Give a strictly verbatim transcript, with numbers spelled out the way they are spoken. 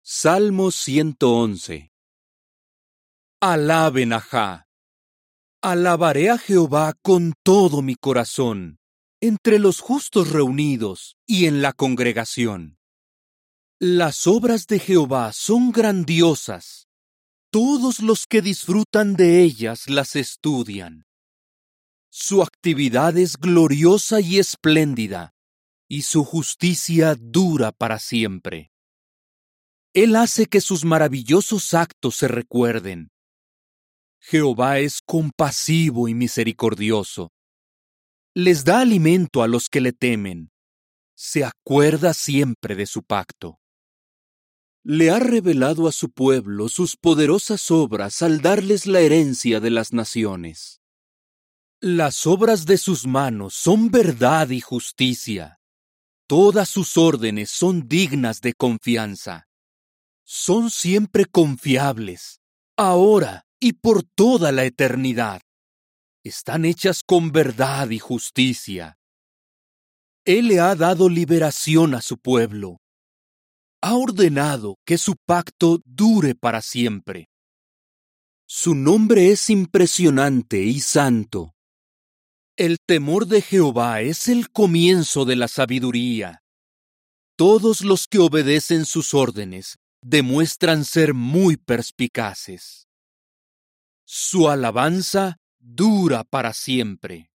Salmo ciento once. Alaben a Jah. Alabaré a Jehová con todo mi corazón, entre los justos reunidos y en la congregación. Las obras de Jehová son grandiosas. Todos los que disfrutan de ellas las estudian. Su actividad es gloriosa y espléndida, y su justicia dura para siempre. Él hace que sus maravillosos actos se recuerden. Jehová es compasivo y misericordioso. Les da alimento a los que le temen. Se acuerda siempre de su pacto. Le ha revelado a su pueblo sus poderosas obras al darles la herencia de las naciones. Las obras de sus manos son verdad y justicia. Todas sus órdenes son dignas de confianza. Son siempre confiables, ahora y por toda la eternidad. Están hechas con verdad y justicia. Él le ha dado liberación a su pueblo. Ha ordenado que su pacto dure para siempre. Su nombre es impresionante y santo. El temor de Jehová es el comienzo de la sabiduría. Todos los que obedecen sus órdenes demuestran ser muy perspicaces. Su alabanza dura para siempre.